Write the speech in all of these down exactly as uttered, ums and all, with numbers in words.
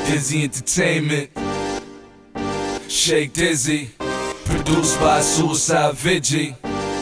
Dizzy Entertainment, Shake Dizzy, produced by Suicide Vigi.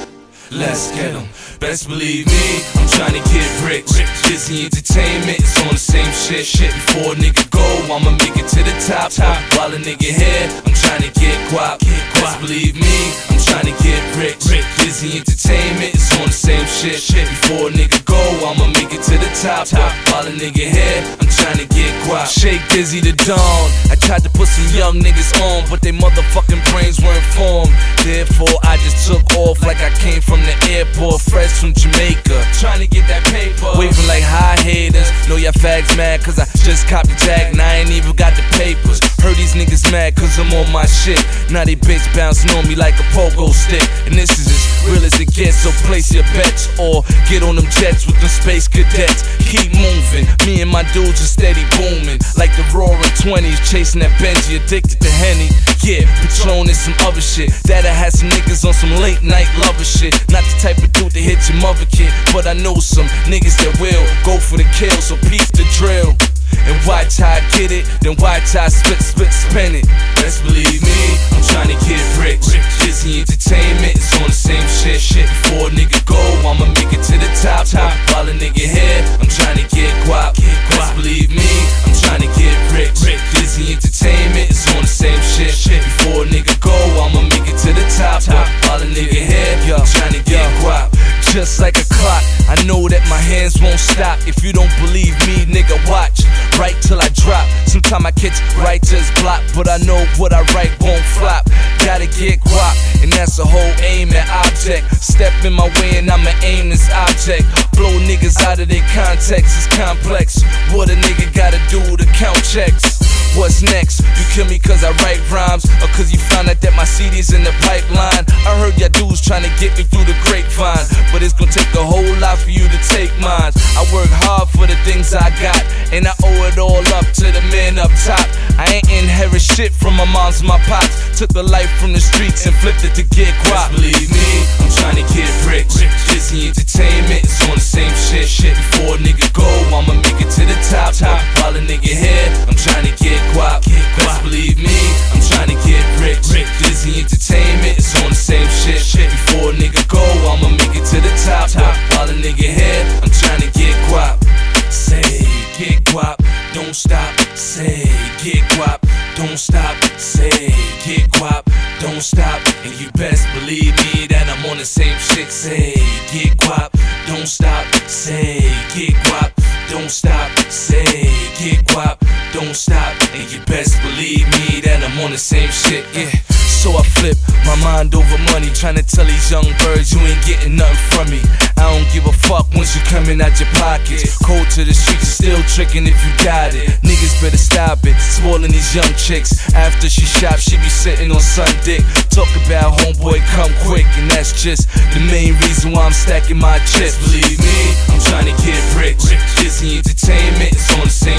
Let's get 'em. Best believe me, I'm tryna get rich. Dizzy Entertainment is on the same shit. Shit before a nigga go, I'ma make it to the top. While a nigga here, I'm tryna get guap. Best believe me, I'm tryna get rich. Dizzy Entertainment is on the same shit. Shit before a nigga go, I'ma make it to the top. While a nigga here, I'm tryna get guap. Shake Dizzy the dawn. I tried to put some young niggas on, but they motherfucking brains weren't formed. Therefore, I just took off like I came from the airport, fresh from Jamaica. Tryna get that paper, waving like high haters. Know y'all fags mad cause I just copped the jack and I ain't even got the papers. Heard these niggas mad cause I'm on my shit. Now they bitch bouncing on me like a pogo stick. And this is as real as it gets, so place your bets or get on them jets with them space cadets. Keep moving, me and my dudes are steady booming like the roaring twenties, chasing that Benji, addicted to Henny. Yeah, Patron and some other shit. That I had some niggas on some late night lover shit. Not the type of dude to hit your mother kid, but I know some niggas that will go for the kill, so peep the drill. And watch how I get it, then watch how I split, split, spin it. Best believe me, I'm tryna get rich. Dizzy Entertainment is on the same shit. Shit before a nigga go, I'ma make it to the top. While a nigga here, I'm tryna get guap. Best believe me, I'm tryna get rich. Dizzy Entertainment is on the same shit. Shit before a nigga go, I'ma make it to the top. While a nigga here, I'm tryna get guap. Just like a clock, I know that my hands won't stop. If you don't believe me, nigga, watch. Right till I drop. Sometimes I catch right just block, but I know what I write won't flop. Gotta get guap, and that's a whole aim at object. Step in my way and I'ma aim this object. Blow niggas out of their context, it's complex. What a nigga gotta do to count checks? What's next? You kill me cause I write rhymes, or cause you found out that my C D's in the pipeline? I heard y'all dudes trying to get me through the grapevine, but it's gonna take a whole lot for you to take mine. I work hard for the things I got, and I owe it all up to the man up top. I ain't inherit shit from my moms and my pops. Took the life from the streets and flipped it to get guap. Believe me, I'm trying to get rich. Dizzy Entertainment is on the same shit. Shit before a nigga go, I'ma make it to the top. While a nigga here, I'm trying to get guap. Best believe me, I'm trying to get rich. Dizzy Entertainment is on the same shit. Shit before a nigga go, I'ma make it to the top. While a nigga here, I'm trying to get guap. Say, get guap, don't stop. Say, get guap, don't stop. Say, get guap, don't stop. And you best believe me that I'm on the same shit. Say, get guap, don't stop. Say, get guap, don't stop. Say, get guap, don't stop. And you best believe me that I'm on the same shit. Yeah. So I flip my mind over money, tryna tell these young birds you ain't getting nothing from me. I don't give a fuck once you coming out your pockets. Cold to the streets, still tricking if you got it. Niggas better stop it, spoiling these young chicks. After she shop, she be sitting on sun dick. Talk about homeboy come quick, and that's just the main reason why I'm stacking my chips. Believe me, I'm tryna get rich. Dizzy Entertainment is on the same